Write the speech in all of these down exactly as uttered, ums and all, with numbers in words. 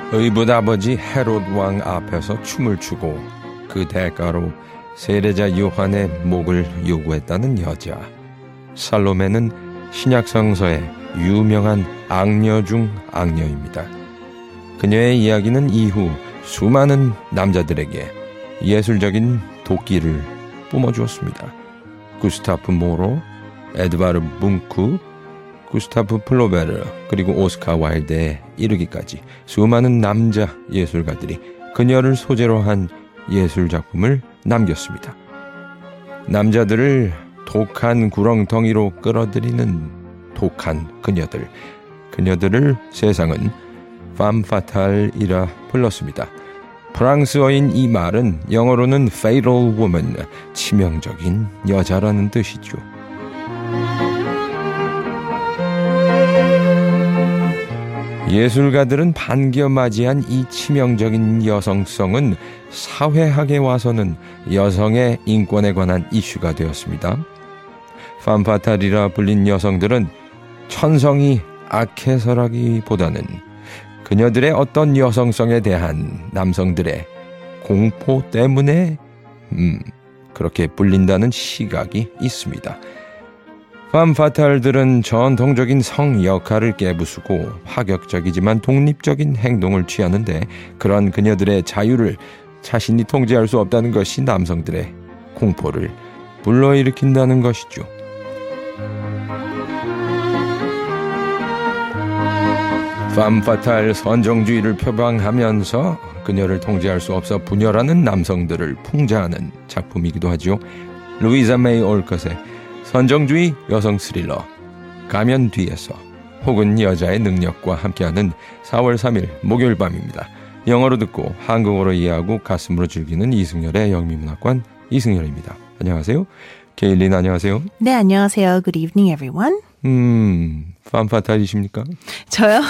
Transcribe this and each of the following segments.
의붓 아버지 헤롯 왕 앞에서 춤을 추고 그 대가로 세례자 요한의 목을 요구했다는 여자. 살로메는 신약 성서의 유명한 악녀 중 악녀입니다. 그녀의 이야기는 이후 수많은 남자들에게 예술적인 도끼를 뿜어주었습니다. 구스타프 모로, 에드바르 뭉크, 구스타프 플로베르, 그리고 오스카 와일드에 이르기까지 수많은 남자 예술가들이 그녀를 소재로 한 예술작품을 남겼습니다. 남자들을 독한 구렁텅이로 끌어들이는 독한 그녀들, 그녀들을 세상은 femme fatale이라 불렀습니다. 프랑스어인 이 말은 영어로는 fatal woman, 치명적인 여자라는 뜻이죠. 예술가들은 반겨맞이한 이 치명적인 여성성은 사회학에 와서는 여성의 인권에 관한 이슈가 되었습니다. 팜파탈이라 불린 여성들은 천성이 악해서라기보다는 그녀들의 어떤 여성성에 대한 남성들의 공포 때문에 음, 그렇게 불린다는 시각이 있습니다. 팜파탈들은 전통적인 성 역할을 깨부수고 파격적이지만 독립적인 행동을 취하는데 그런 그녀들의 자유를 자신이 통제할 수 없다는 것이 남성들의 공포를 불러일으킨다는 것이죠. 팜파탈 선정주의를 표방하면서 그녀를 통제할 수 없어 분열하는 남성들을 풍자하는 작품이기도 하죠. 루이자 메이 올컷의 선정주의 여성 스릴러 가면 뒤에서 혹은 여자의 능력과 함께하는 사월 삼일 목요일 밤입니다. 영어로 듣고 한국어로 이해하고 가슴으로 즐기는 이승열의 영미문학관 이승열입니다. 안녕하세요. 게일린 안녕하세요. 네, 안녕하세요. Good evening, everyone. 음, 팜파탈이십니까? 저요?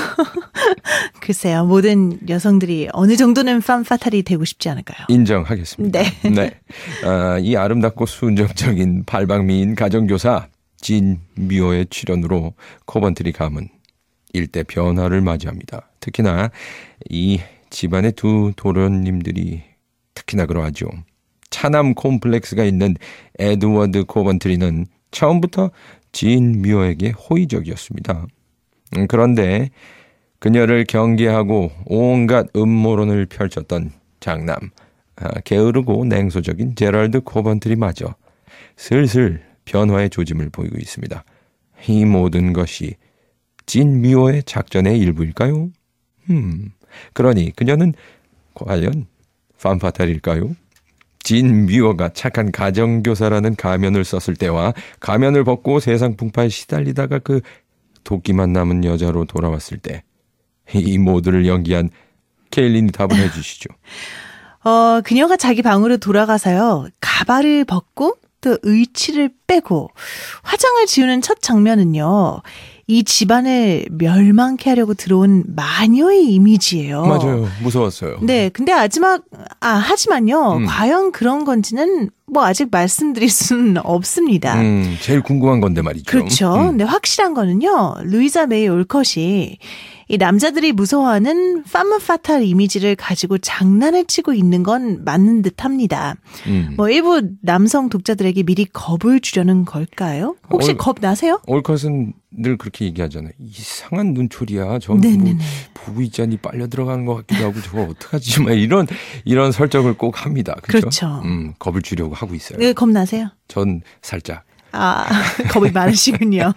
글쎄요. 모든 여성들이 어느 정도는 팜파탈이 되고 싶지 않을까요? 인정하겠습니다. 네. 네. 아, 이 아름답고 순정적인 발방미인 가정교사 진 미호의 출연으로 코번트리 가문 일대 변화를 맞이합니다. 특히나 이 집안의 두 도련님들이 특히나 그러하죠. 차남 콤플렉스가 있는 에드워드 코번트리는 처음부터 진 미호에게 호의적이었습니다. 그런데 그녀를 경계하고 온갖 음모론을 펼쳤던 장남, 게으르고 냉소적인 제럴드 코번트리마저 슬슬 변화의 조짐을 보이고 있습니다. 이 모든 것이 진 미호의 작전의 일부일까요? 음, 그러니 그녀는 과연 팜파탈일까요? 진 미호가 착한 가정교사라는 가면을 썼을 때와 가면을 벗고 세상 풍파에 시달리다가 그 도끼만 남은 여자로 돌아왔을 때 이 모두를 연기한 케일린이 답을 해주시죠. 어, 그녀가 자기 방으로 돌아가서요. 가발을 벗고 또 의치를 빼고 화장을 지우는 첫 장면은요. 이 집안을 멸망케 하려고 들어온 마녀의 이미지예요. 맞아요. 무서웠어요. 네, 근데 마지막 아 하지만요. 음. 과연 그런 건지는 뭐 아직 말씀드릴 수는 없습니다. 음, 제일 궁금한 건데 말이죠. 그렇죠. 음. 근데 확실한 거는요. 루이자 메이 올컷이 이 남자들이 무서워하는 팜파탈 이미지를 가지고 장난을 치고 있는 건 맞는 듯합니다. 음. 뭐 일부 남성 독자들에게 미리 겁을 주려는 걸까요? 혹시 올, 겁 나세요? 올컷은 늘 그렇게 얘기하잖아요. 이상한 눈초리야. 저 뭐 보고 있자니 빨려 들어가는 것 같기도 하고 저거 어떡하지? 막 이런 이런 설정을 꼭 합니다. 그렇죠? 그렇죠. 음, 겁을 주려고 하고 있어요. 네, 겁 나세요? 전 살짝. 아, 겁이 많으시군요.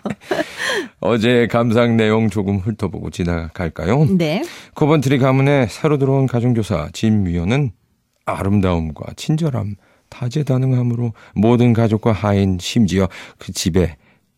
어제 감상 내용 조금 훑어보고 지나갈까요? 네. 코번트리 가문에 새로 들어온 가정교사 진 미호는 아름다움과 친절함, 다재다능함으로 모든 가족과 하인 심지어 그 집에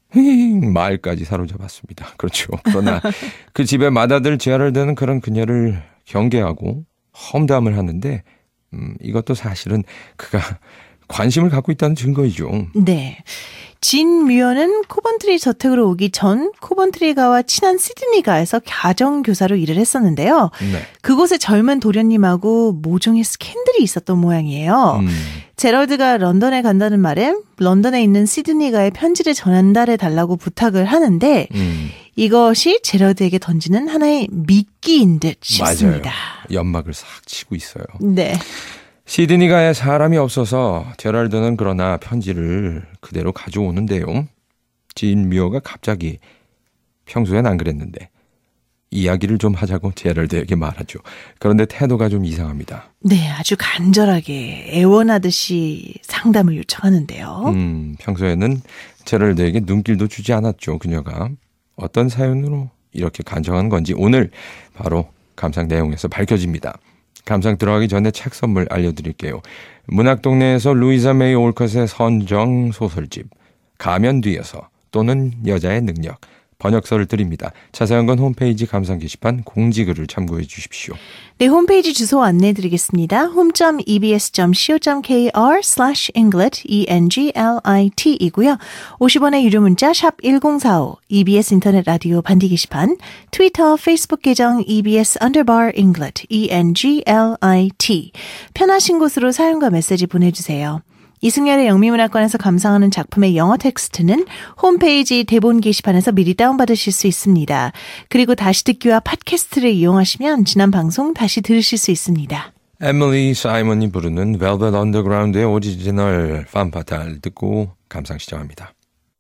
말까지 사로잡았습니다. 그렇죠. 그러나 그 집에 맏아들 제아를 대는 그런 그녀를 경계하고 험담을 하는데 음, 이것도 사실은 그가 관심을 갖고 있다는 증거이죠. 네. 진 뮤어는 코번트리 저택으로 오기 전 코번트리가와 친한 시드니가에서 가정교사로 일을 했었는데요. 네. 그곳에 젊은 도련님하고 모종의 스캔들이 있었던 모양이에요. 음. 제럴드가 런던에 간다는 말에 런던에 있는 시드니가의 편지를 전달해 달라고 부탁을 하는데 음. 이것이 제럴드에게 던지는 하나의 미끼인 듯 싶습니다. 맞아요. 연막을 싹 치고 있어요. 네. 시드니가에 사람이 없어서 제럴드는 그러나 편지를 그대로 가져오는데요. 지인 미어가 갑자기 평소엔 안 그랬는데 이야기를 좀 하자고 제럴드에게 말하죠. 그런데 태도가 좀 이상합니다. 네, 아주 간절하게 애원하듯이 상담을 요청하는데요. 음, 평소에는 제럴드에게 눈길도 주지 않았죠. 그녀가 어떤 사연으로 이렇게 간청한 건지 오늘 바로 감상 내용에서 밝혀집니다. 감상 들어가기 전에 책 선물 알려드릴게요. 문학동네에서 루이자 메이 올컷의 선정 소설집 가면 뒤에서 또는 여자의 능력 번역서를 드립니다. 자세한 건 홈페이지 감상 게시판 공지글을 참고해 주십시오. 네, 홈페이지 주소 안내해드리겠습니다. home.ebs.co.kr slash englit, E-N-G-L-I-T 이고요. 오십 원의 유료 문자 샵 일공사오, 이비에스 인터넷 라디오 반디 게시판, 트위터, 페이스북 계정 이비에스 underbar englit, E-N-G-L-I-T. 편하신 곳으로 사연과 메시지 보내주세요. 이승열의 영미문학관에서 감상하는 작품의 영어 텍스트는 홈페이지 대본 게시판에서 미리 다운받으실 수 있습니다. 그리고 다시 듣기와 팟캐스트를 이용하시면 지난 방송 다시 들으실 수 있습니다. 에밀리 사이먼이 부르는 Velvet Underground의 오리지널 Femme Fatale 듣고 감상 시작합니다.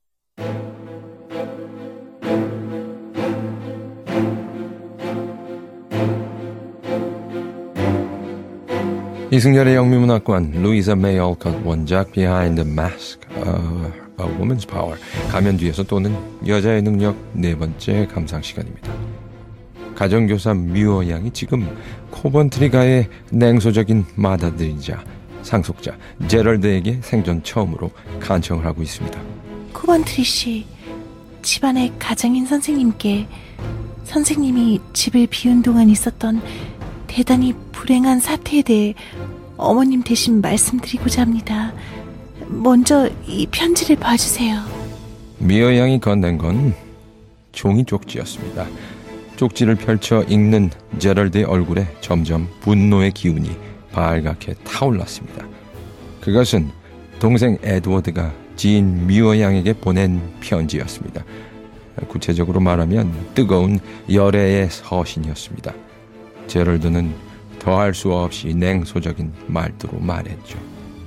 이승열의 영미문학관, 루이자 메이 올컷 원작 Behind the Mask, uh, A Woman's Power, 가면 뒤에서 또는 여자의 능력 네 번째 감상 시간입니다. 가정교사 뮤어 양이 지금 코번트리가의 냉소적인 맏아들이자 상속자 제럴드에게 생전 처음으로 간청을 하고 있습니다. 코번트리 씨, 집안의 가장인 선생님께 선생님이 집을 비운 동안 있었던 대단히 불행한 사태에 대해 어머님 대신 말씀드리고자 합니다. 먼저 이 편지를 봐주세요. 미어 양이 건넨 건 종이 쪽지였습니다. 쪽지를 펼쳐 읽는 제럴드의 얼굴에 점점 분노의 기운이 발갛게 타올랐습니다. 그것은 동생 에드워드가 지인 미어 양에게 보낸 편지였습니다. 구체적으로 말하면 뜨거운 열애의 서신이었습니다. 제럴드는 더할 수 없이 냉소적인 말투로 말했죠.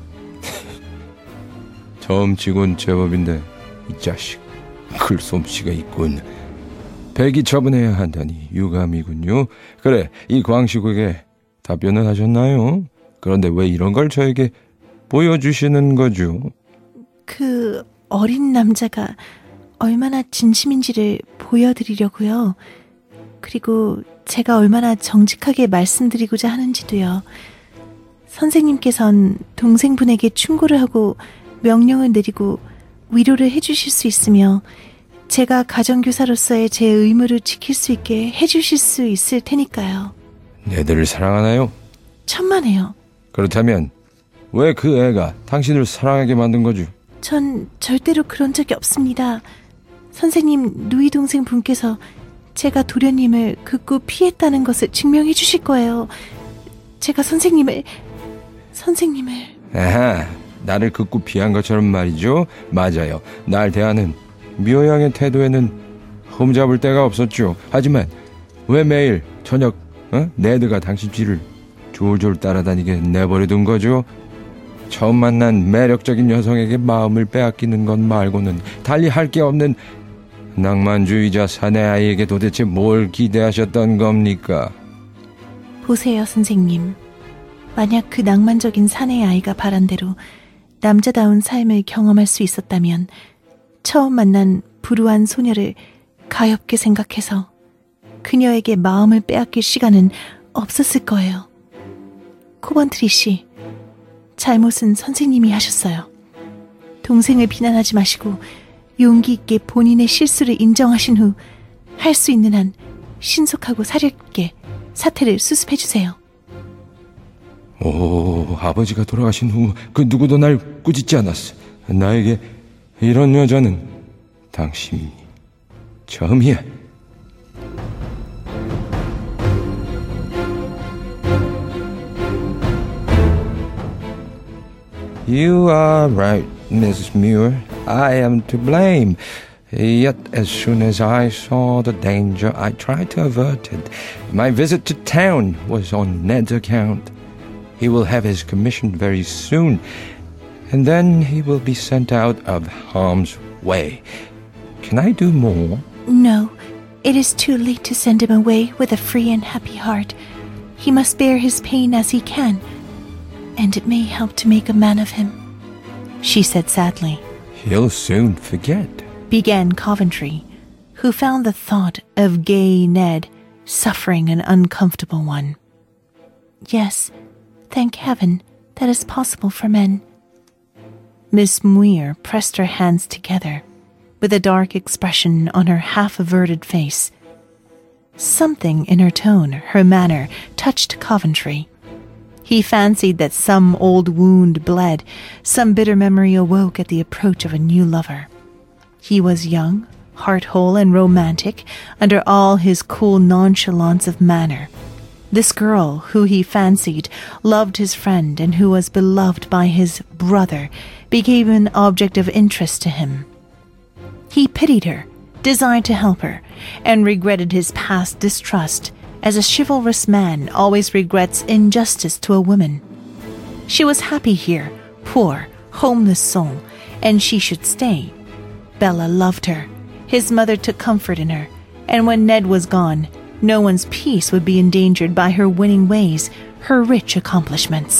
점치곤 제법인데 이 자식 글솜씨가 있군. 배기 처분해야 한다니 유감이군요. 그래, 이 광식에게 답변을 하셨나요? 그런데 왜 이런 걸 저에게 보여주시는 거죠? 그 어린 남자가 얼마나 진심인지를 보여드리려고요. 그리고 제가 얼마나 정직하게 말씀드리고자 하는지도요. 선생님께선 동생분에게 충고를 하고 명령을 내리고 위로를 해주실 수 있으며 제가 가정교사로서의 제 의무를 지킬 수 있게 해주실 수 있을 테니까요. 내들을 사랑하나요? 천만에요. 그렇다면 왜 그 애가 당신을 사랑하게 만든 거죠? 전 절대로 그런 적이 없습니다. 선생님 누이 동생 분께서 제가 도련님을 극구 피했다는 것을 증명해 주실 거예요. 제가 선생님을 선생님을 아하, 나를 극구 피한 것처럼 말이죠. 맞아요. 날 대하는 미어 양의 태도에는 흠잡을 데가 없었죠. 하지만 왜 매일 저녁 어? 네드가 당신 뒤를 졸졸 따라다니게 내버려둔 거죠? 처음 만난 매력적인 여성에게 마음을 빼앗기는 것 말고는 달리 할 게 없는 낭만주의자 사내 아이에게 도대체 뭘 기대하셨던 겁니까? 보세요, 선생님. 만약 그 낭만적인 사내 아이가 바란 대로 남자다운 삶을 경험할 수 있었다면 처음 만난 불우한 소녀를 가엾게 생각해서 그녀에게 마음을 빼앗길 시간은 없었을 거예요. 코번트리 씨, 잘못은 선생님이 하셨어요. 동생을 비난하지 마시고 용기 있게 본인의 실수를 인정하신 후 할 수 있는 한 신속하고 사렵게 사태를 수습해 주세요. 오, 아버지가 돌아가신 후 그 누구도 날 꾸짖지 않았어. 나에게 이런 여자는 당신이 처음이야. You are right, Missus Muir. I am to blame. Yet, as soon as I saw the danger, I tried to avert it. My visit to town was on Ned's account. He will have his commission very soon, and then he will be sent out of harm's way. Can I do more? No, it is too late to send him away with a free and happy heart. He must bear his pain as he can, and it may help to make a man of him, she said sadly. He'll soon forget, began Coventry, who found the thought of gay Ned suffering an uncomfortable one. Yes, thank heaven, that is possible for men. Miss Muir pressed her hands together, with a dark expression on her half-averted face. Something in her tone, her manner, touched Coventry. He fancied that some old wound bled, some bitter memory awoke at the approach of a new lover. He was young, heart-whole, and romantic, under all his cool nonchalance of manner. This girl, who he fancied loved his friend and who was beloved by his brother, became an object of interest to him. He pitied her, desired to help her, and regretted his past distrust, as a chivalrous man always regrets injustice to a woman. She was happy here, poor, homeless soul, and she should stay. Bella loved her. His mother took comfort in her, and when Ned was gone, no one's peace would be endangered by her winning ways, her rich accomplishments.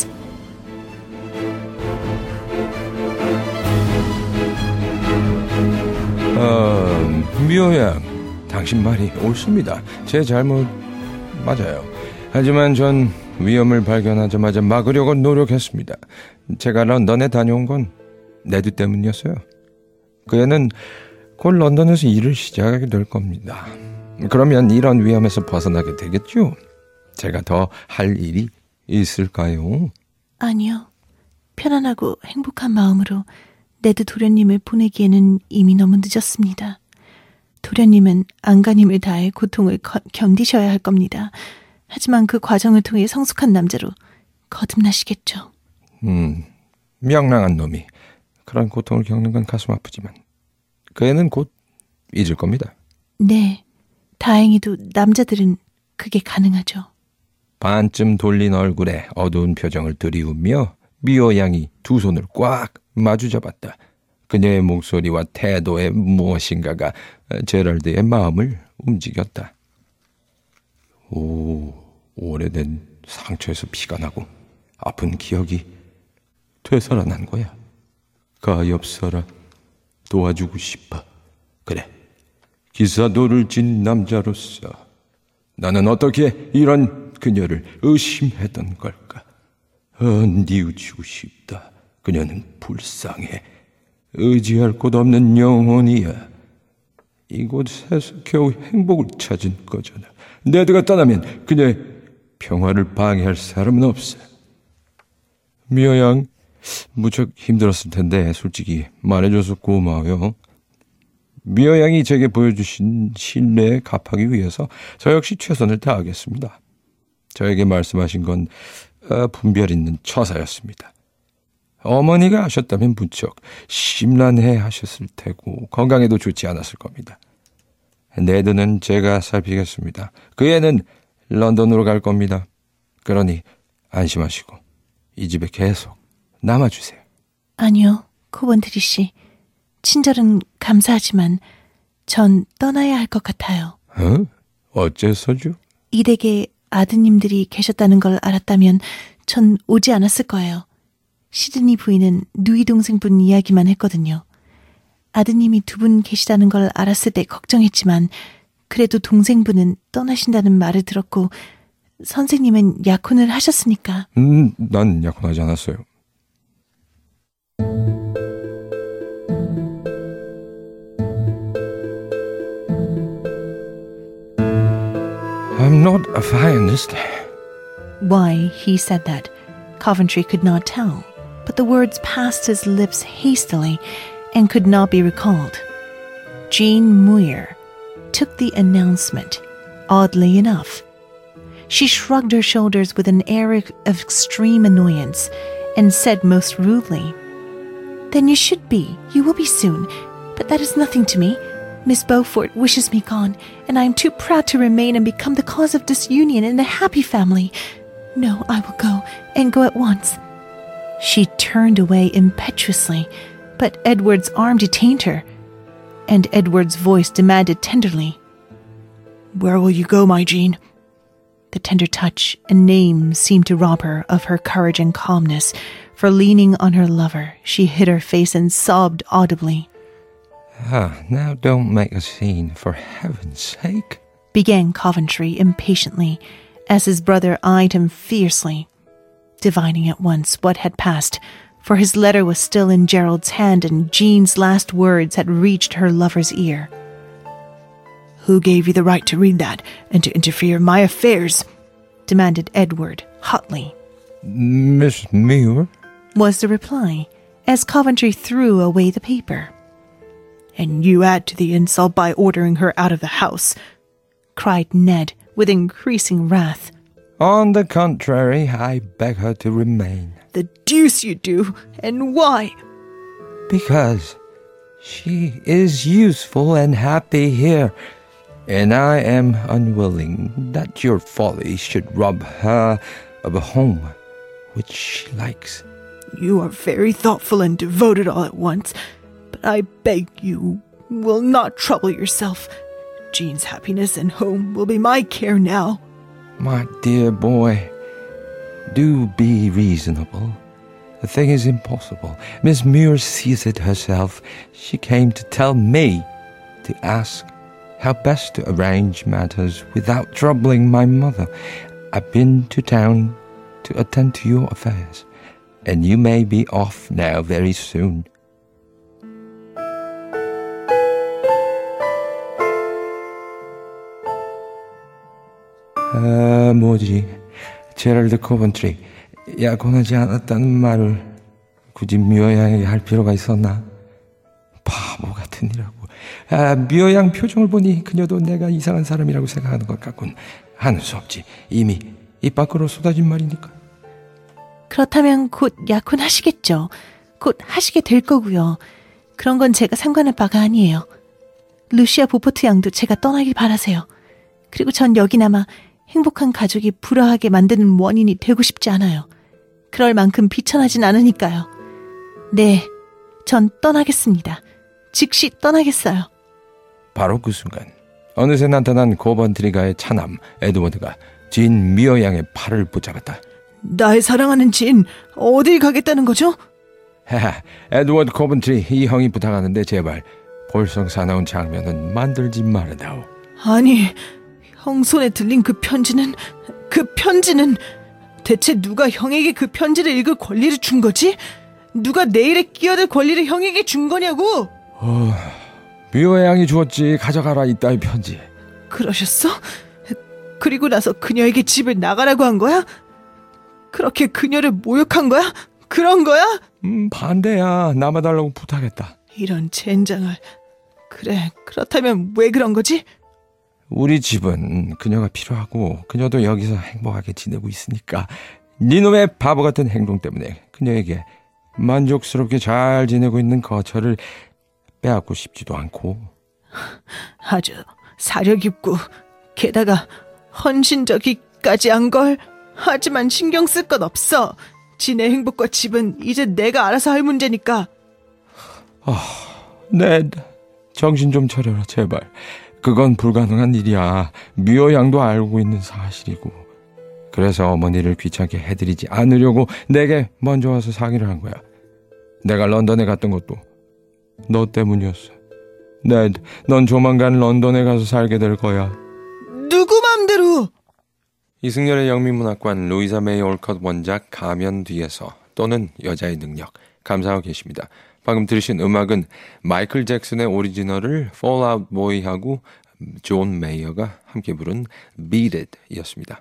어, 미호양, 당신 말이 옳습니다. 제 잘못 맞아요. 하지만 전 위험을 발견하자마자 막으려고 노력했습니다. 제가 런던에 다녀온 건 네드 때문이었어요. 그 애는 곧 런던에서 일을 시작하게 될 겁니다. 그러면 이런 위험에서 벗어나게 되겠죠? 제가 더 할 일이 있을까요? 아니요. 편안하고 행복한 마음으로 네드 도련님을 보내기에는 이미 너무 늦었습니다. 도련님은 안간힘을 다해 고통을 거, 견디셔야 할 겁니다. 하지만 그 과정을 통해 성숙한 남자로 거듭나시겠죠. 음, 명랑한 놈이 그런 고통을 겪는 건 가슴 아프지만 그 애는 곧 잊을 겁니다. 네, 다행히도 남자들은 그게 가능하죠. 반쯤 돌린 얼굴에 어두운 표정을 들이우며 미호 양이 두 손을 꽉 마주잡았다. 그녀의 목소리와 태도에 무엇인가가 제럴드의 마음을 움직였다. 오, 오래된 상처에서 피가 나고 아픈 기억이 되살아난 거야. 가엾어라. 도와주고 싶어. 그래, 기사도를 진 남자로서 나는 어떻게 이런 그녀를 의심했던 걸까? 어, 뉘우치고 싶다. 그녀는 불쌍해. 의지할 곳 없는 영혼이야. 이곳에서 겨우 행복을 찾은 거잖아. 네드가 떠나면 그녀의 평화를 방해할 사람은 없어. 미호 양, 무척 힘들었을 텐데 솔직히 말해줘서 고마워요. 미호 양이 제게 보여주신 신뢰에 갚하기 위해서 저 역시 최선을 다하겠습니다. 저에게 말씀하신 건 분별 있는 처사였습니다. 어머니가 하셨다면 무척 심란해 하셨을 테고 건강에도 좋지 않았을 겁니다. 네드는 제가 살피겠습니다. 그 애는 런던으로 갈 겁니다. 그러니 안심하시고 이 집에 계속 남아주세요. 아니요, 코번트리 씨. 친절은 감사하지만 전 떠나야 할 것 같아요. 어? 어째서죠? 이 댁에 아드님들이 계셨다는 걸 알았다면 전 오지 않았을 거예요. 시드니 부인은 누이 동생분 이야기만 했거든요. 아드님이 두 분 계시다는 걸 알았을 때 걱정했지만 그래도 동생분은 떠나신다는 말을 들었고 선생님은 약혼을 하셨으니까. 음, 난 약혼하지 않았어요. I'm not a Zionist. Why he said that, Coventry could not tell, but the words passed his lips hastily and could not be recalled. Jane Muir took the announcement, oddly enough. She shrugged her shoulders with an air of extreme annoyance and said most rudely, "Then you should be. You will be soon. But that is nothing to me. Miss Beaufort wishes me gone, and I am too proud to remain and become the cause of disunion in a happy family. No, I will go, and go at once." She turned away impetuously, but Edward's arm detained her, and Edward's voice demanded tenderly, "Where will you go, my Jean?" The tender touch and name seemed to rob her of her courage and calmness, for leaning on her lover, she hid her face and sobbed audibly. Ah, now don't make a scene, for heaven's sake, began Coventry impatiently, as his brother eyed him fiercely, divining at once what had passed, for his letter was still in Gerald's hand and Jean's last words had reached her lover's ear. "Who gave you the right to read that and to interfere in my affairs?" demanded Edward hotly. "Miss Muir," was the reply, as Coventry threw away the paper. "And you add to the insult by ordering her out of the house," cried Ned with increasing wrath. "On the contrary, I beg her to remain." "The deuce you do! And why?" "Because she is useful and happy here, and I am unwilling that your folly should rob her of a home which she likes." "You are very thoughtful and devoted all at once, but I beg you will not trouble yourself. Jean's happiness and home will be my care now." "My dear boy, do be reasonable. The thing is impossible. Miss Muir sees it herself. She came to tell me to ask how best to arrange matters without troubling my mother. I've been to town to attend to your affairs, and you may be off now very soon." 아, 뭐지? 제럴드 코번트리, 약혼하지 않았다는 말을 굳이 뮤어양에게 할 필요가 있었나? 바보 같은 이라고. 아, 뮤어양 표정을 보니 그녀도 내가 이상한 사람이라고 생각하는 것 같군. 하는 수 없지. 이미 입 밖으로 쏟아진 말이니까. 그렇다면 곧 약혼하시겠죠. 곧 하시게 될 거고요. 그런 건 제가 상관할 바가 아니에요. 루시아 보포트 양도 제가 떠나길 바라세요. 그리고 전 여기나마 행복한 가족이 불화하게 만드는 원인이 되고 싶지 않아요. 그럴 만큼 비천하진 않으니까요. 네, 전 떠나겠습니다. 즉시 떠나겠어요. 바로 그 순간 어느새 나타난 코번트리가의 차남 에드워드가 진 미어 양의 팔을 붙잡았다. 나의 사랑하는 진, 어딜 가겠다는 거죠? 하하, 에드워드 코번트리, 이 형이 부탁하는데 제발 볼성 사나운 장면은 만들지 말아다오. 아니, 형 손에 들린 그 편지는, 그 편지는 대체 누가 형에게 그 편지를 읽을 권리를 준 거지? 누가 내 일에 끼어들 권리를 형에게 준 거냐고? 어, 미호 양이 주었지. 가져가라, 이따위 편지. 그러셨어? 그리고 나서 그녀에게 집을 나가라고 한 거야? 그렇게 그녀를 모욕한 거야? 그런 거야? 음, 반대야. 남아달라고 부탁했다. 이런 젠장을. 그래, 그렇다면 왜 그런 거지? 우리 집은 그녀가 필요하고 그녀도 여기서 행복하게 지내고 있으니까 니놈의 바보 같은 행동 때문에 그녀에게 만족스럽게 잘 지내고 있는 거처를 빼앗고 싶지도 않고. 아주 사려 깊고 게다가 헌신적이까지 한 걸. 하지만 신경 쓸 건 없어. 지네 행복과 집은 이제 내가 알아서 할 문제니까. 아, 네, 정신 좀 차려라 제발. 그건 불가능한 일이야. 미호 양도 알고 있는 사실이고. 그래서 어머니를 귀찮게 해드리지 않으려고 내게 먼저 와서 상의를 한 거야. 내가 런던에 갔던 것도 너 때문이었어. 네, 넌 조만간 런던에 가서 살게 될 거야. 누구 맘대로? 이승열의 영미문학관 루이사 메이 올컷 원작 가면 뒤에서 또는 여자의 능력 감상하고 계십니다. 방금 들으신 음악은 마이클 잭슨의 오리지널을 Fall Out Boy하고 존 메이어가 함께 부른 Beat It 이었습니다.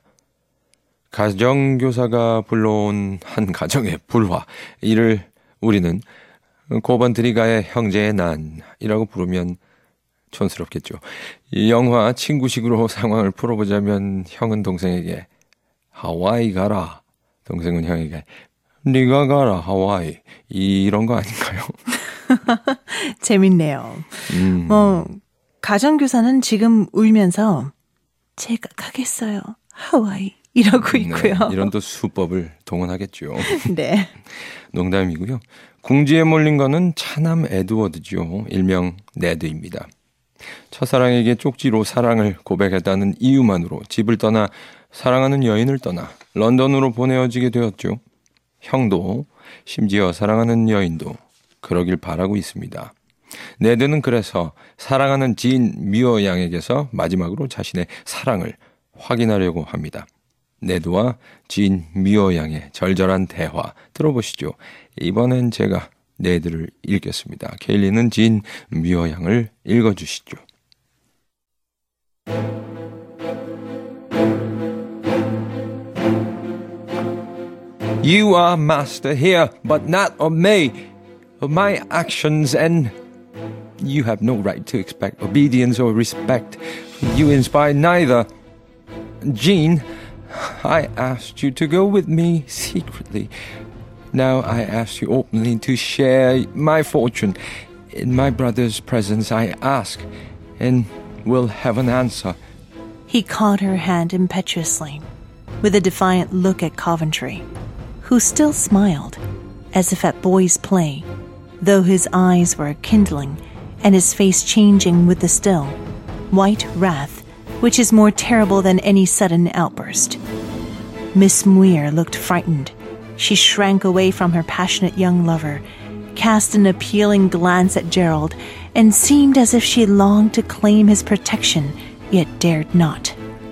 가정교사가 불러온 한 가정의 불화, 이를 우리는 코번트리가의 형제의 난이라고 부르면 촌스럽겠죠. 이 영화 친구식으로 상황을 풀어보자면 형은 동생에게 하와이 가라, 동생은 형에게 네가 가라 하와이 이런 거 아닌가요? 재밌네요. 음. 어, 가정교사는 지금 울면서 제가 가겠어요. 하와이 이러고 있고요. 네, 이런 또 수법을 동원하겠죠. 네. 농담이고요. 궁지에 몰린 거는 차남 에드워드죠. 일명 네드입니다. 첫사랑에게 쪽지로 사랑을 고백했다는 이유만으로 집을 떠나 사랑하는 여인을 떠나 런던으로 보내어지게 되었죠. 형도 심지어 사랑하는 여인도 그러길 바라고 있습니다. 네드는 그래서 사랑하는 지인 뮤어 양에게서 마지막으로 자신의 사랑을 확인하려고 합니다. 네드와 지인 뮤어 양의 절절한 대화 들어보시죠. 이번엔 제가 네드를 읽겠습니다. 케일리는 지인 뮤어 양을 읽어주시죠. You are master here, but not of me, of my actions, and you have no right to expect obedience or respect. You inspire neither. Jean, I asked you to go with me secretly. Now I ask you openly to share my fortune. In my brother's presence I ask, and will have an answer. He caught her hand impetuously, with a defiant look at Coventry, who still smiled, as if at boys' play, though his eyes were kindling, and his face changing with the still, white wrath, which is more terrible than any sudden outburst. Miss Muir looked frightened. She shrank away from her passionate young lover, cast an appealing glance at Gerald, and seemed as if she longed to claim his protection, yet dared not.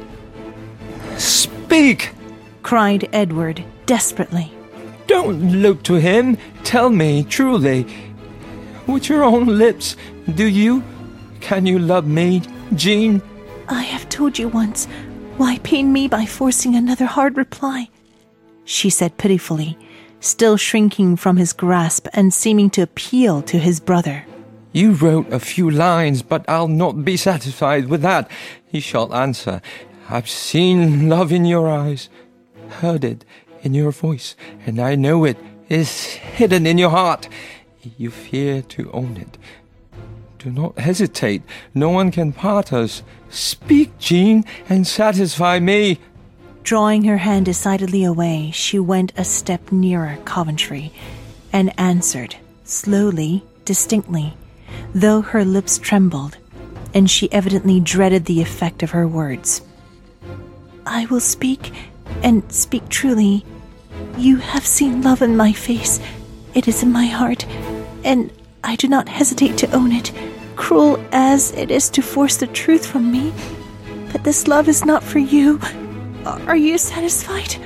Speak! Cried Edward desperately. Don't look to him. Tell me truly. With your own lips, do you? Can you love me, Jean? I have told you once. Why pain me by forcing another hard reply? She said pitifully, still shrinking from his grasp and seeming to appeal to his brother. You wrote a few lines, but I'll not be satisfied with that. He shall answer. I've seen love in your eyes, heard it in your voice, and I know it is hidden in your heart. You fear to own it. Do not hesitate. No one can part us. Speak, Jean, and satisfy me. Drawing her hand decidedly away, she went a step nearer Coventry and answered, slowly, distinctly, though her lips trembled, and she evidently dreaded the effect of her words. I will speak, and speak truly. You have seen love in my face. It is in my heart, and I do not hesitate to own it, cruel as it is to force the truth from me. But this love is not for you. Are you satisfied?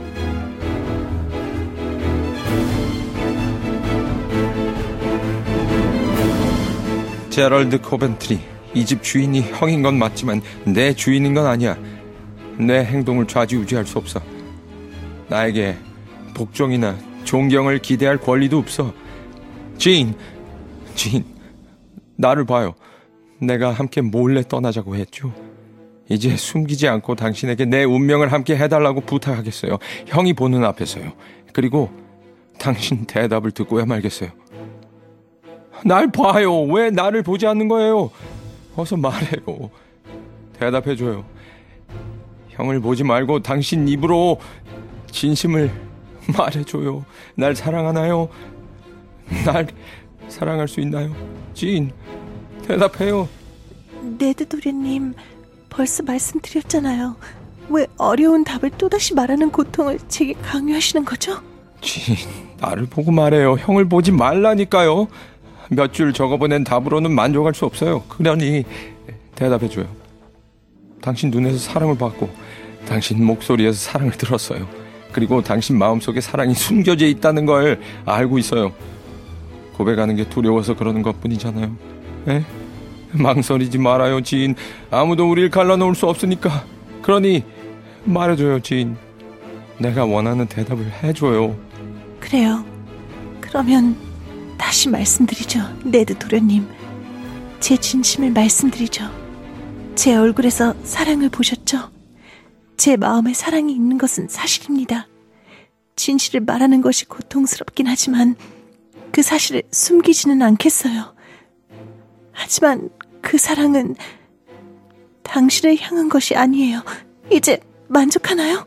제럴드 코벤트리, 이 집 주인이 형인 건 맞지만 내 주인인 건 아니야. 내 행동을 좌지우지할 수 없어. 나에게 복종이나 존경을 기대할 권리도 없어. 진, 진, 나를 봐요. 내가 함께 몰래 떠나자고 했죠. 이제 숨기지 않고 당신에게 내 운명을 함께 해달라고 부탁하겠어요. 형이 보는 앞에서요. 그리고 당신 대답을 듣고야 말겠어요. 날 봐요. 왜 나를 보지 않는 거예요? 어서 말해요. 대답해줘요. 형을 보지 말고 당신 입으로 진심을 말해줘요. 날 사랑하나요? 날 사랑할 수 있나요? 진, 대답해요. 네드 도련님, 벌써 말씀드렸잖아요. 왜 어려운 답을 또다시 말하는 고통을 제게 강요하시는 거죠? 진, 나를 보고 말해요. 형을 보지 말라니까요. 몇 줄 적어보낸 답으로는 만족할 수 없어요. 그러니 대답해줘요. 당신 눈에서 사랑을 받고 당신 목소리에서 사랑을 들었어요. 그리고 당신 마음속에 사랑이 숨겨져 있다는 걸 알고 있어요. 고백하는 게 두려워서 그러는 것뿐이잖아요. 에? 망설이지 말아요, 지인. 아무도 우릴 갈라놓을 수 없으니까. 그러니 말해줘요, 지인. 내가 원하는 대답을 해줘요. 그래요. 그러면 다시 말씀드리죠, 네드 도련님. 제 진심을 말씀드리죠. 제 얼굴에서 사랑을 보셨죠? 제 마음에 사랑이 있는 것은 사실입니다. 진실을 말하는 것이 고통스럽긴 하지만 그 사실을 숨기지는 않겠어요. 하지만 그 사랑은 당신을 향한 것이 아니에요. 이제 만족하나요?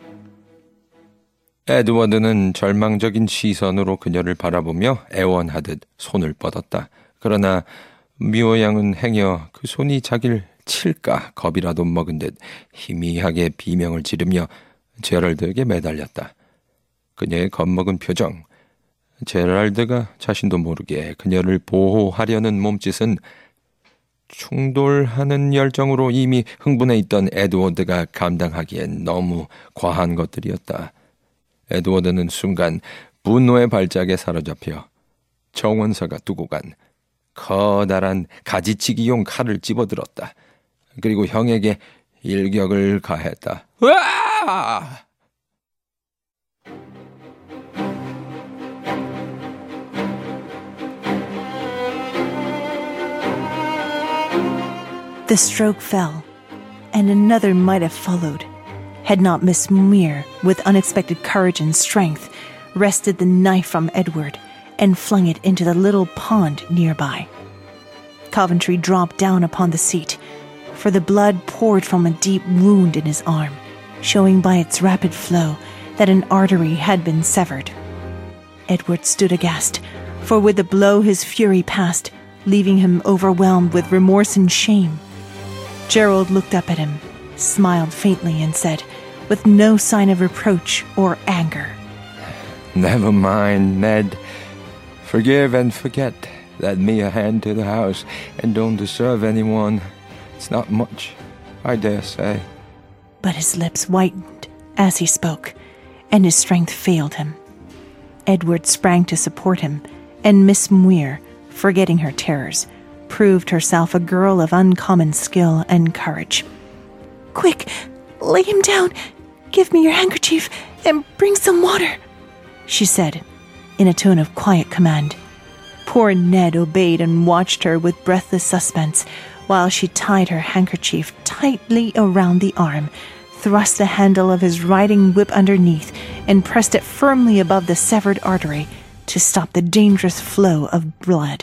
에드워드는 절망적인 시선으로 그녀를 바라보며 애원하듯 손을 뻗었다. 그러나 미호 양은 행여 그 손이 자기를 칠까 겁이라도 먹은 듯 희미하게 비명을 지르며 제럴드에게 매달렸다. 그녀의 겁먹은 표정, 제랄드가 자신도 모르게 그녀를 보호하려는 몸짓은 충돌하는 열정으로 이미 흥분해 있던 에드워드가 감당하기엔 너무 과한 것들이었다. 에드워드는 순간 분노의 발작에 사로잡혀 정원사가 두고 간 커다란 가지치기용 칼을 집어들었다. 그리고 형에게 일격을 가했다. 으아! The stroke fell, and another might have followed, had not Miss Muir, with unexpected courage and strength, wrested the knife from Edward and flung it into the little pond nearby. Coventry dropped down upon the seat, for the blood poured from a deep wound in his arm, showing by its rapid flow that an artery had been severed. Edward stood aghast, for with the blow his fury passed, leaving him overwhelmed with remorse and shame. Gerald looked up at him, smiled faintly, and said, with no sign of reproach or anger, "Never mind, Ned. Forgive and forget. Let me a hand to the house, and don't disturb anyone. It's not much, I dare say." But his lips whitened as he spoke, and his strength failed him. Edward sprang to support him, and Miss Muir, forgetting her terrors, proved herself a girl of uncommon skill and courage. "Quick, lay him down. Give me your handkerchief and bring some water," she said, in a tone of quiet command. Poor Ned obeyed and watched her with breathless suspense, while she tied her handkerchief tightly around the arm, thrust the handle of his riding whip underneath, and pressed it firmly above the severed artery to stop the dangerous flow of blood.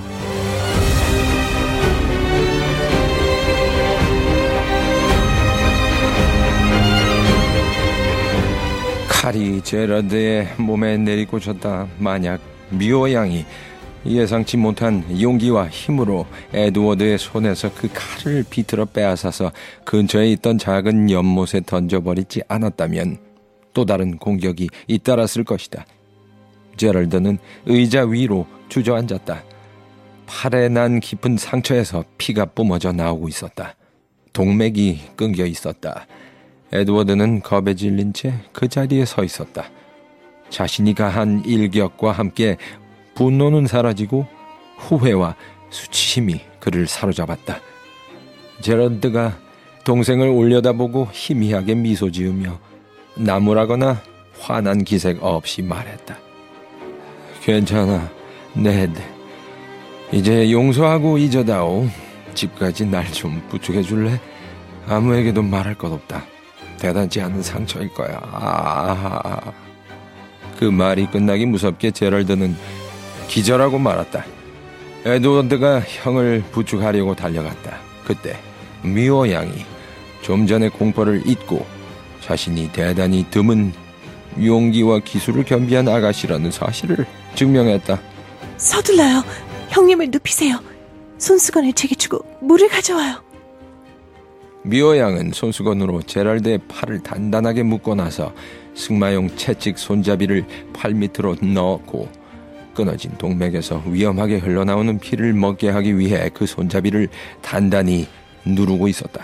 칼이 제러드의 몸에 내리꽂혔다. 만약 미호 양이 예상치 못한 용기와 힘으로 에드워드의 손에서 그 칼을 비틀어 빼앗아서 근처에 있던 작은 연못에 던져버리지 않았다면 또 다른 공격이 잇따랐을 것이다. 제럴드는 의자 위로 주저앉았다. 팔에 난 깊은 상처에서 피가 뿜어져 나오고 있었다. 동맥이 끊겨 있었다. 에드워드는 겁에 질린 채 그 자리에 서 있었다. 자신이 가한 일격과 함께 분노는 사라지고 후회와 수치심이 그를 사로잡았다. 제럴드가 동생을 올려다보고 희미하게 미소 지으며 나무라거나 화난 기색 없이 말했다. "괜찮아, 네드. 이제 용서하고 잊어다오. 집까지 날 좀 부축해 줄래? 아무에게도 말할 것 없다. 대단치 않은 상처일 거야." 아... 그 말이 끝나기 무섭게 제럴드는 기절하고 말았다. 에드워드가 형을 부축하려고 달려갔다. 그때 미호 양이 좀 전의 공포를 잊고 자신이 대단히 드문 용기와 기술을 겸비한 아가씨라는 사실을 증명했다. "서둘러요. 형님을 눕히세요. 손수건을 제게 주고 물을 가져와요." 미호 양은 손수건으로 제랄드의 팔을 단단하게 묶고 나서 승마용 채찍 손잡이를 팔 밑으로 넣었고 끊어진 동맥에서 위험하게 흘러나오는 피를 먹게 하기 위해 그 손잡이를 단단히 누르고 있었다.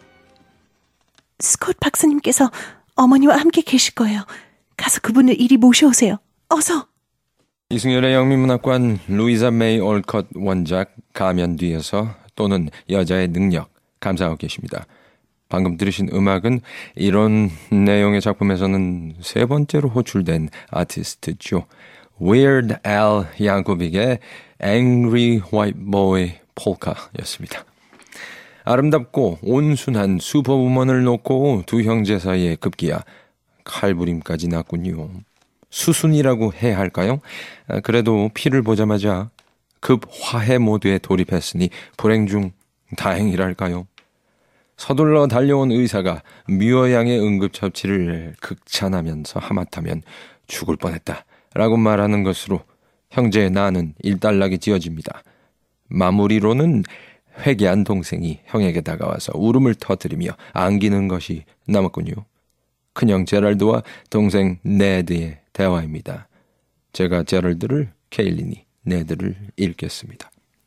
"스콧 박사님께서 어머니와 함께 계실 거예요. 가서 그분을 이리 모셔오세요. 어서." 이승열의 영미문학관 루이자 메이 올컷 원작 가면 뒤에서 또는 여자의 능력 감상하고 계십니다. 방금 들으신 음악은 이런 내용의 작품에서는 세 번째로 호출된 아티스트죠. Weird Al Yankovic의 Angry White Boy Polka였습니다. 아름답고 온순한 슈퍼우먼을 놓고 두 형제 사이에 급기야 칼부림까지 났군요. 수순이라고 해야 할까요? 그래도 피를 보자마자 급 화해 모드에 돌입했으니 불행 중 다행이랄까요? 서둘러 달려온 의사가 뮤어 양의 응급처치를 극찬하면서 하마터면 죽을 뻔했다 라고 말하는 것으로 형제의 나는 일단락이 지어집니다. 마무리로는 회개한 동생이 형에게 다가와서 울음을 터뜨리며 안기는 것이 남았군요. 큰형 제랄드와 동생 네드의 대화입니다. 제가 제랄드를, 케일린이 네드를 읽겠습니다.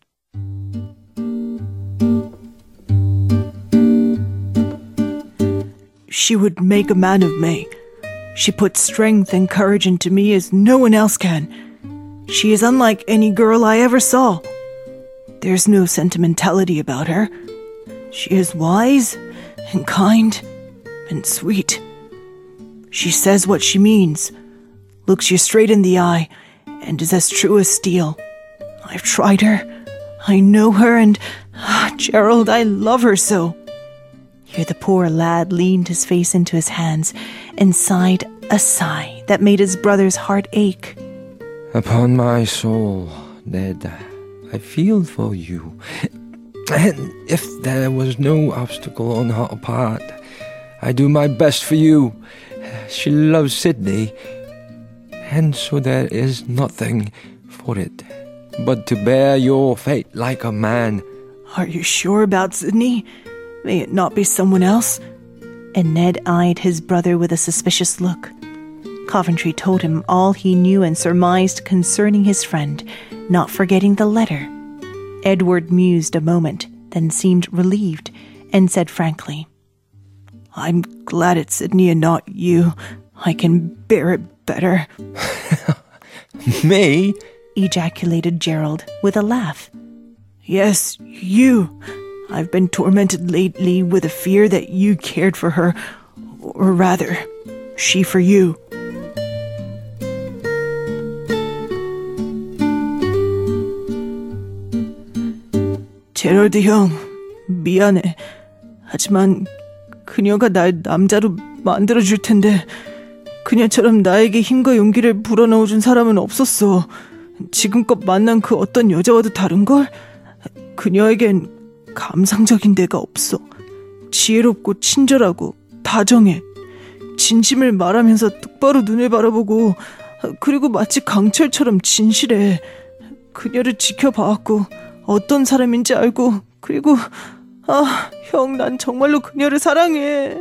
She would make a man of me. She put strength and courage into me as no one else can. She is unlike any girl I ever saw. There's no sentimentality about her. She is wise and kind and sweet. She says what she means, looks you straight in the eye, and is as true as steel. I've tried her. I know her, and ah, Gerald, I love her so. Here the poor lad leaned his face into his hands and sighed a sigh that made his brother's heart ache. Upon my soul, Ned, I feel for you. And if there was no obstacle on her part, I do my best for you. She loves Sydney, and so there is nothing for it but to bear your fate like a man. Are you sure about Sydney? May it not be someone else? And Ned eyed his brother with a suspicious look. Coventry told him all he knew and surmised concerning his friend, not forgetting the letter. Edward mused a moment, then seemed relieved, and said frankly, I'm glad it's Sydney and not you. I can bear it better. Me? Ejaculated Gerald with a laugh. Yes, you. I've been tormented lately with a fear that you cared for her, or rather, she for you. 제럴드 형, 미안해. 하지만 그녀가 날 남자로 만들어줄 텐데 그녀처럼 나에게 힘과 용기를 불어넣어준 사람은 없었어. 지금껏 만난 그 어떤 여자와도 다른걸? 그녀에겐 감상적인 데가 없어. 지혜롭고 친절하고 다정해. 진심을 말하면서 똑바로 눈을 바라보고 그리고 마치 강철처럼 진실해. 그녀를 지켜봐왔고 어떤 사람인지 알고 그리고 아, 형, 난 정말로 그녀를 사랑해.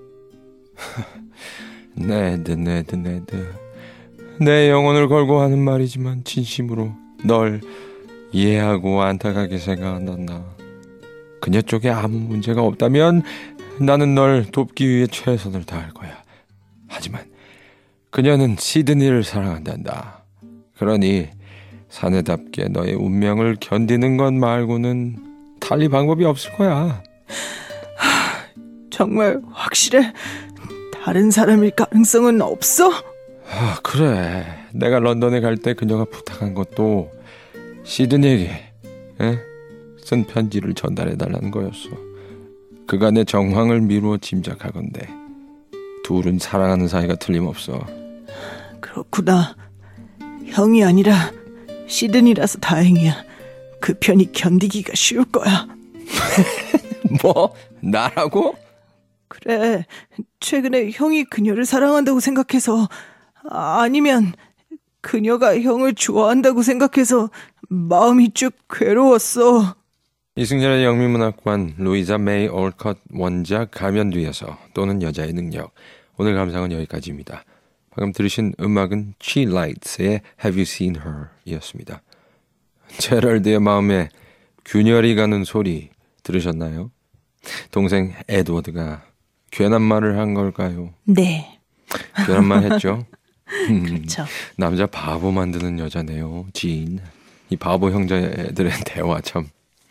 네드, 네드, 네드. 내 영혼을 걸고 하는 말이지만 진심으로 널 이해하고 안타깝게 생각한단다. 그녀 쪽에 아무 문제가 없다면 나는 널 돕기 위해 최선을 다할 거야. 하지만 그녀는 시드니를 사랑한단다. 그러니 사내답게 너의 운명을 견디는 것 말고는 달리 방법이 없을 거야. 하, 정말 확실해? 다른 사람일 가능성은 없어? 아, 그래. 내가 런던에 갈 때 그녀가 부탁한 것도 시드니에게 에? 쓴 편지를 전달해달라는 거였어. 그간의 정황을 미루어 짐작하건대 둘은 사랑하는 사이가 틀림없어. 그렇구나. 형이 아니라 시드니라서 다행이야. 그 편이 견디기가 쉬울 거야. 뭐? 나라고? 그래. 최근에 형이 그녀를 사랑한다고 생각해서, 아니면 그녀가 형을 좋아한다고 생각해서 마음이 쭉 괴로웠어. 이승열의 영미문학관 루이자 메이 올컷 원작 가면 뒤에서 또는 여자의 능력. 오늘 감상은 여기까지입니다. 방금 들으신 음악은 She Lights의 Have You Seen Her 이었습니다. 제럴드의 마음에 균열이 가는 소리 들으셨나요? 동생 에드워드가 괜한 말을 한 걸까요? 네. 괜한 말 했죠? 그렇죠. 남자 바보 만드는 여자네요. 지인. 이 바보 형제들의 대화 참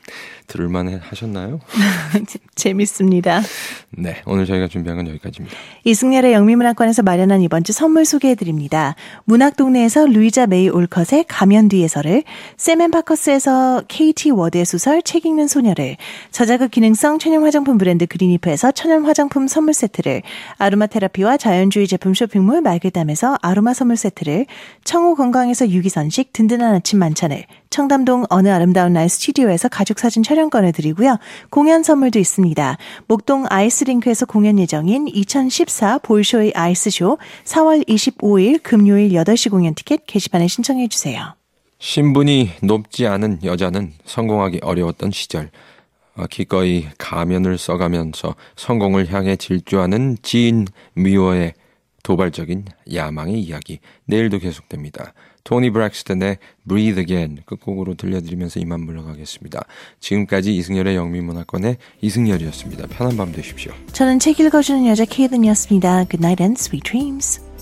들을만 하셨나요? 재밌습니다. 네, 오늘 저희가 준비한 건 여기까지입니다. 이승열의 영미문학관에서 마련한 이번 주 선물 소개해드립니다. 문학동네에서 루이자 메이 올컷의 가면 뒤에서를, 샘앤파커스에서 케이티 워드의 소설 책 읽는 소녀를, 저자극 기능성 천연 화장품 브랜드 그린이프에서 천연 화장품 선물 세트를, 아로마 테라피와 자연주의 제품 쇼핑몰 말그담에서 아로마 선물 세트를, 청호 건강에서 유기선식 든든한 아침 만찬을, 청담동 어느 아름다운 날 스튜디오에서 가족사진 촬영권을 드리고요. 공연 선물도 있습니다. 목동 아이스링크에서 공연 예정인 이천십사 볼쇼의 아이스쇼 사월 이십오일 금요일 여덟 시 공연 티켓 게시판에 신청해 주세요. 신분이 높지 않은 여자는 성공하기 어려웠던 시절, 기꺼이 가면을 써가면서 성공을 향해 질주하는 지인 미워의 도발적인 야망의 이야기, 내일도 계속됩니다. 토니 브렉스턴의 Breathe Again 끝곡으로 들려드리면서 이만 물러가겠습니다. 지금까지 이승열의 영미문학관의 이승열이었습니다. 편한 밤 되십시오. 저는 책 읽어주는 여자 케이든이었습니다. Good night and sweet dreams.